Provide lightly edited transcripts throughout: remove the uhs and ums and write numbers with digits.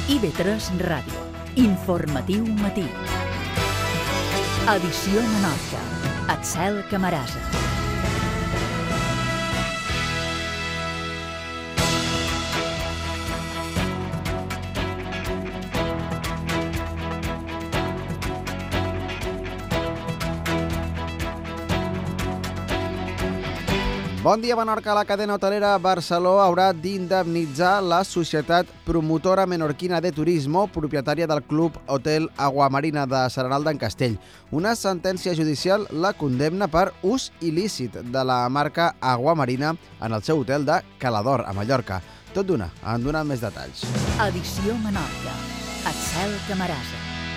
IB3 Ràdio. Informatiu matí. Edició Menorca. Axel Camarasa. Bon dia, Menorca. La cadena hotelera Barceló haurà d'indemnitzar la societat promotora menorquina de turismo, propietària del Club Hotel Aguamarina de Serenal d'en Castell. Una sentència judicial la condemna per ús il·lícit de la marca Aguamarina en el seu hotel de Calador, a Mallorca. Tot d'una, en donen més detalls. Edició Menorca. Axel Camarasa.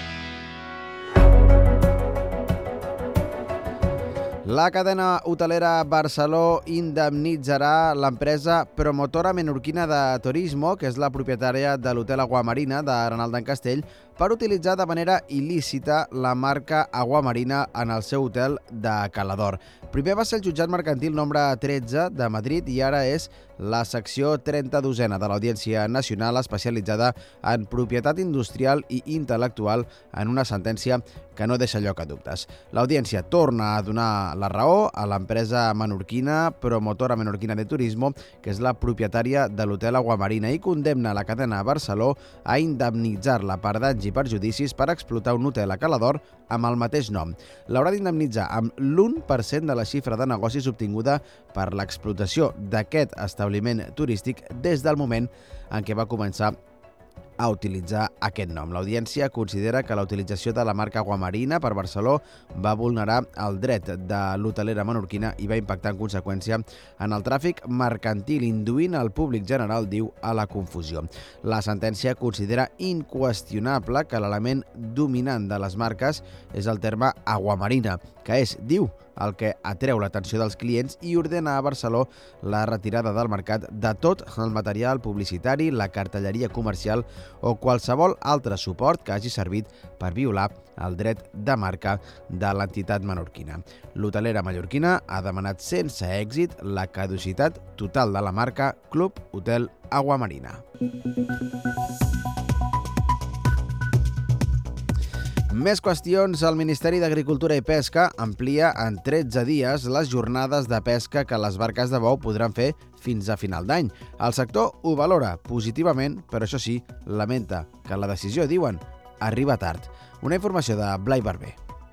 La cadena hotelera Barceló indemnitzarà l'empresa promotora menorquina de turismo, que és la propietària de l'hotel Aguamarina d'Arenal d'en Castell, per utilitzar de manera il·lícita la marca Aguamarina en el seu hotel de Calador. Primer va ser el jutjat mercantil nombre 13 de Madrid i ara és la secció 32a de l'Audiència Nacional especialitzada en propietat industrial i intel·lectual en una sentència que no deixa lloc a dubtes. L'Audiència torna a donar la raó a l'empresa menorquina, promotora menorquina de turismo, que és la propietària de l'hotel Aguamarina, i condemna la cadena Barceló a indemnitzar-la per danys i perjudicis per explotar un hotel a Calador amb el mateix nom. L'haurà d'indemnitzar amb l'1% de la xifra de negocis obtinguda per l'explotació d'aquest establiment turístic des del moment en què va començar a utilitzar aquest nom. L'Audiència considera que la utilització de la marca Aguamarina per Barceló va vulnerar el dret de l'hotelera menorquina i va impactar en conseqüència en el tràfic mercantil, induint al públic general, diu, a la confusió. La sentència considera inqüestionable que l'element dominant de les marques és el terme Aguamarina, que és, diu, el que atreu l'atenció dels clients, i ordena a Barceló la retirada del mercat de tot el material publicitari, la cartelleria comercial o qualsevol altre suport que hagi servit per violar el dret de marca de l'entitat menorquina. L'hotelera mallorquina ha demanat sense èxit la caducitat total de la marca Club Hotel Aguamarina. Més qüestions. El Ministeri d'Agricultura i Pesca amplia en 13 dies les jornades de pesca que les barques de bou podran fer fins a final d'any. El sector ho valora positivament, però això sí, lamenta que la decisió, diuen, arriba tard. Una informació de Blai Barber.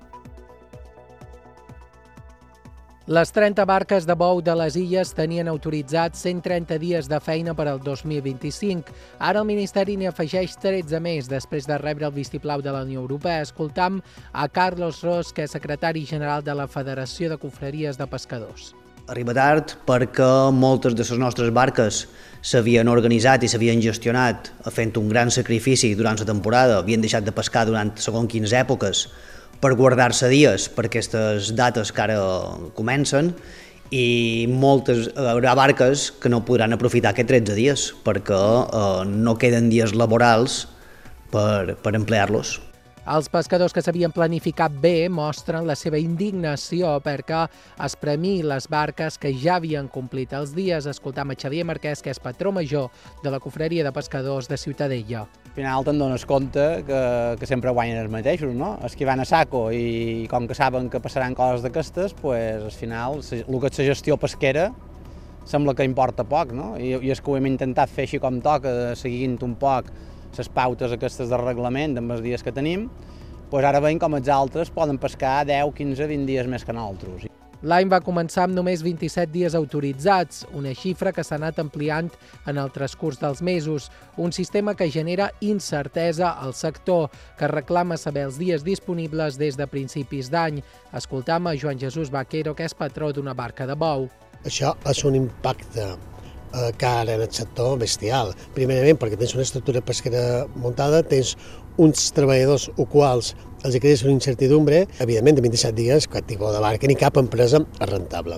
Les 30 barques de bou de les illes tenien autoritzats 130 dies de feina per al 2025. Ara el Ministeri n'hi afegeix 13 més després de rebre el vistiplau de la Unió Europea. Escoltam a Carlos Ros, que és secretari general de la Federació de Confraries de Pescadors. Arriba tard perquè moltes de les nostres barques s'havien organitzat i s'havien gestionat fent un gran sacrifici durant la temporada, havien deixat de pescar durant segons quines èpoques per guardar-se dies per aquestes dates que ara comencen, i moltes haurà barques que no podran aprofitar aquests 13 dies perquè no queden dies laborals per emplear-los. Els pescadors que s'havien planificat bé mostren la seva indignació perquè es premiï les barques que ja havien complit els dies. Escoltam a Xavier Marquès, que és patró major de la Confraria de Pescadors de Ciutadella. Al final te'n dones compte que sempre guanyen els mateixos, no? Els que van a saco, i com que saben que passaran coses d'aquestes, al final el que és la gestió pesquera sembla que importa poc, no? I és que ho hem intentat fer així com toca, seguint un poc les pautes aquestes de reglament amb els dies que tenim, ara veiem com els altres poden pescar 10, 15, 20 dies més que nosaltres. L'any va començar amb només 27 dies autoritzats, una xifra que s'ha anat ampliant en el transcurs dels mesos, un sistema que genera incertesa al sector, que reclama saber els dies disponibles des de principis d'any. Escoltam a Joan Jesús Vaquero, que és patró d'una barca de bou. Això és un impacte cara en el sector bestial. Primerament perquè tens una estructura pesquera muntada, tens uns treballadors o quals els crees una incertidumbre. Evidentment, de 27 dies, cap tipus de barca ni cap empresa és rentable.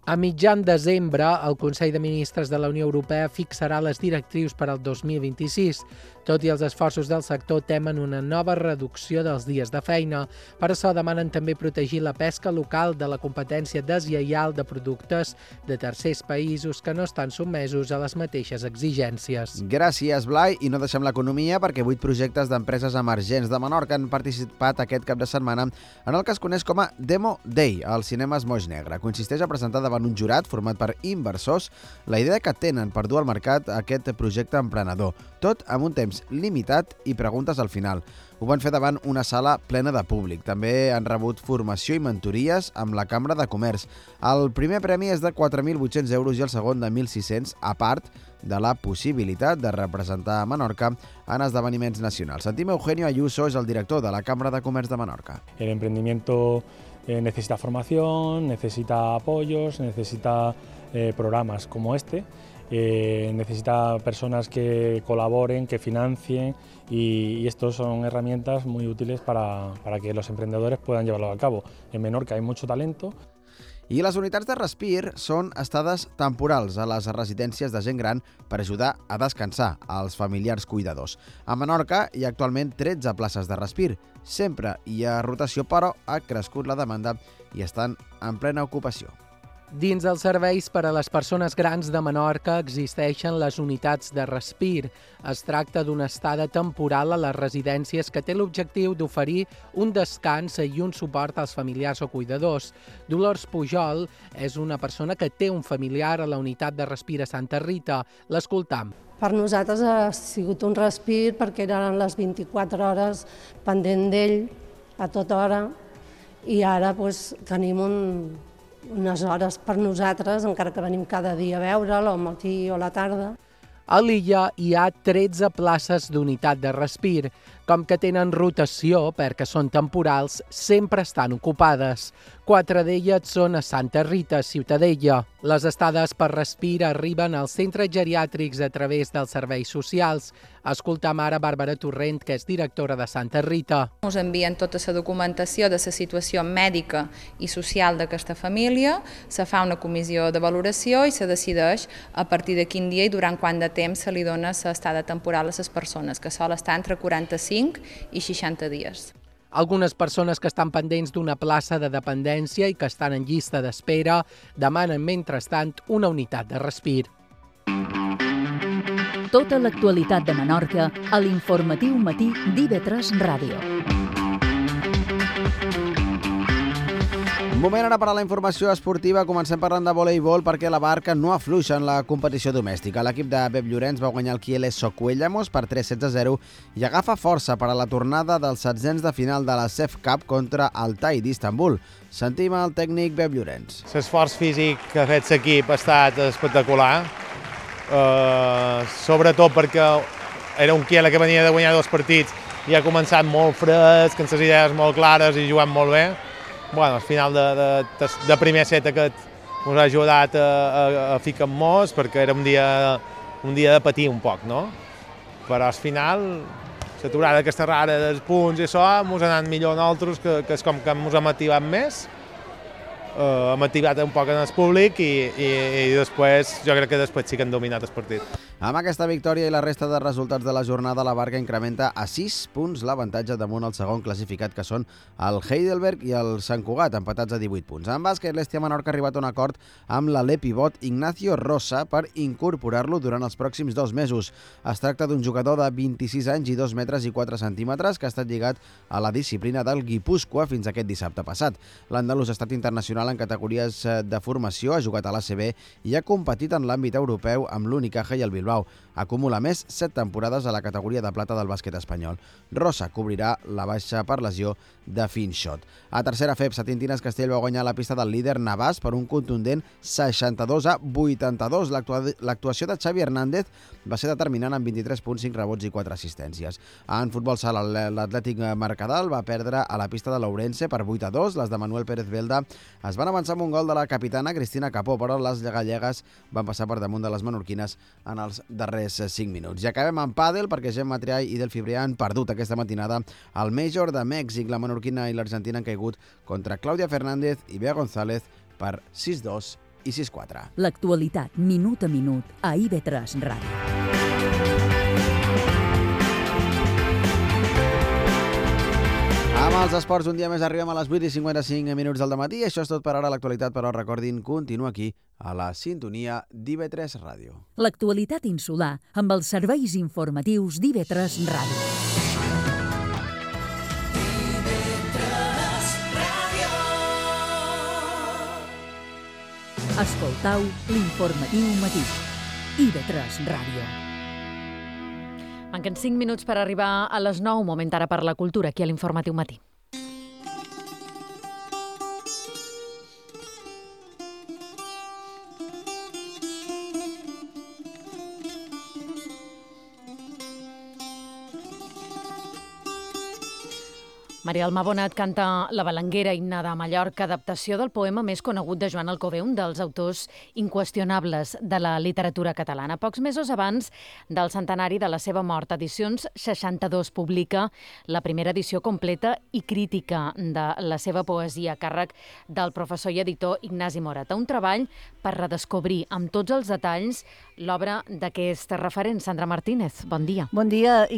A mitjan desembre, el Consell de Ministres de la Unió Europea fixarà les directrius per al 2026. Tot i els esforços del sector, temen una nova reducció dels dies de feina. Per això demanen també protegir la pesca local de la competència deslleial de productes de tercers països que no estan sotmesos a les mateixes exigències. Gràcies, Blai. I no deixem l'economia perquè 8 projectes d'empreses emergents de Menorca han participat aquest cap de setmana en el que es coneix com a Demo Day, al Cinemes Moix Negre. Consisteix a presentar davant un jurat format per inversors la idea que tenen per dur al mercat aquest projecte emprenedor, tot amb un temps limitat i preguntes al final. Ho van fer davant una sala plena de públic. També han rebut formació i mentories amb la Cambra de Comerç. El primer premi és de 4.800 euros i el segon de 1.600, a part de la possibilitat de representar a Menorca en esdeveniments nacionals. Sentim Eugenio Ayuso, és el director de la Cambra de Comerç de Menorca. El emprendimiento necesita formación, necesita apoyos, necesita programas como este. Necesita personas que colaboren, que financien y estos son herramientas muy útiles para que los emprendedores puedan llevarlo a cabo. En Menorca hay mucho talento. I les unitats de Respir són estades temporals a les residències de gent gran per ajudar a descansar als familiars cuidadors. A Menorca hi ha actualment 13 places de Respir. Sempre hi ha rotació, però ha crescut la demanda i estan en plena ocupació. Dins els serveis per a les persones grans de Menorca existeixen les unitats de Respir. Es tracta d'una estada temporal a les residències que té l'objectiu d'oferir un descans i un suport als familiars o cuidadors. Dolors Pujol és una persona que té un familiar a la unitat de Respir a Santa Rita. L'escoltam. Per nosaltres ha sigut un respir perquè eren les 24 hores pendent d'ell a tota hora i ara tenim unes hores per nosaltres, encara que venim cada dia a veure'l, al matí o a la tarda. A l'illa hi ha 13 places d'unitat de Respir. Com que tenen rotació perquè són temporals, sempre estan ocupades. 4 d'elles són a Santa Rita, Ciutadella. Les estades per Respir arriben als centres geriàtrics a través dels serveis socials. Escoltam ara Bàrbara Torrent, que és directora de Santa Rita. Ens envien tota la documentació de la situació mèdica i social d'aquesta família, se fa una comissió de valoració i se decideix a partir de quin dia i durant quant de temps se li dona l'estada temporal a les persones, que sol estar entre 45 i 60 dies. Algunes persones que estan pendents d'una plaça de dependència i que estan en llista d'espera demanen, mentrestant, una unitat de Respir. Tota l'actualitat de Menorca a l'informatiu matí d'IV3 Ràdio. Un moment ara per a la informació esportiva. Comencem parlant de voleibol perquè la Barca no afluixa en la competició domèstica. L'equip de Pep Llorenç va guanyar el Kiel Socuellamos per 3-16-0 i agafa força per a la tornada dels setzents de final de la CEF Cup contra Altai d'Istanbul. Sentim el tècnic Pep Llorenç. L'esforç físic que ha fet l'equip ha estat espectacular, sobretot perquè era un Kiel que venia de guanyar 2 partits i ha començat molt fresc, amb les idees molt clares i jugant molt bé. Bueno, al final de primer set aquest ens ha ajudat a ficar molts perquè era un dia de patir un poc, no? Però al final, l'aturada aquesta rara dels punts i això, ens ha anat millor a nosaltres, que és com que ens hem activat més. Hem activat un poc en el públic i després, jo crec que després sí que han dominat el partit. Amb aquesta victòria i la resta de resultats de la jornada, la Barca incrementa a 6 punts l'avantatge damunt el segon classificat, que són el Heidelberg i el Sant Cugat, empatats a 18 punts. En bàsquet, l'Hèstia Menorca ha arribat a un acord amb l'alè pivot Ignacio Rosa per incorporar-lo durant els pròxims 2 mesos. Es tracta d'un jugador de 26 anys i 2 metres i 4 centímetres que ha estat lligat a la disciplina del Guipúscoa fins aquest dissabte passat. L'andalús ha estat internacional en categories de formació, ha jugat a l'ACB i ha competit en l'àmbit europeu amb l'Unicaja i el Bilbao. Acumula més 7 temporades a la categoria de plata del bàsquet espanyol. Rosa cobrirà la baixa per lesió de Finshot. A tercera FEP, Satintines Castell va guanyar la pista del líder Navàs per un contundent 62-82. L'actuació de Xavi Hernández va ser determinant amb 23 punts, 5 rebots i 4 assistències. En futbol sala, l'Atlètic Mercadal va perdre a la pista de l'Ourense per 8-2. Les de Manuel Pérez Belda es van avançar amb un gol de la capitana Cristina Capó, però les gallegues van passar per damunt de les menorquines en els darrers 5 minuts. I acabem amb pàdel perquè Gemma Triay i Delphi Brià han perdut aquesta matinada al Major de Mèxic. La menorquina i l'Argentina han caigut contra Clàudia Fernández i Bea González per 6-2 i 6-4. L'actualitat, minut a minut, a IB3 Ràdio. Amb els esports, un dia més arribem a les 8:55 del matí. Això és tot per ara. L'actualitat, però recordin, continua aquí, a la sintonia d'IB3 Ràdio. L'actualitat insular amb els serveis informatius d'IB3 Ràdio. Escoltau l'informatiu matí. IB3 Ràdio. Manquen 5 minuts per arribar a les 9, moment ara per la cultura, aquí a l'Informatiu Matí. Maria Alma Bonat canta La Balanguera, himne de Mallorca, adaptació del poema més conegut de Joan Alcover, un dels autors inqüestionables de la literatura catalana. Pocs mesos abans del centenari de la seva mort, Edicions 62 publica la primera edició completa i crítica de la seva poesia, a càrrec del professor i editor Ignasi Morata. Un treball per redescobrir amb tots els detalls l'obra d'aquest referent. Sandra Martínez, bon dia. Bon dia.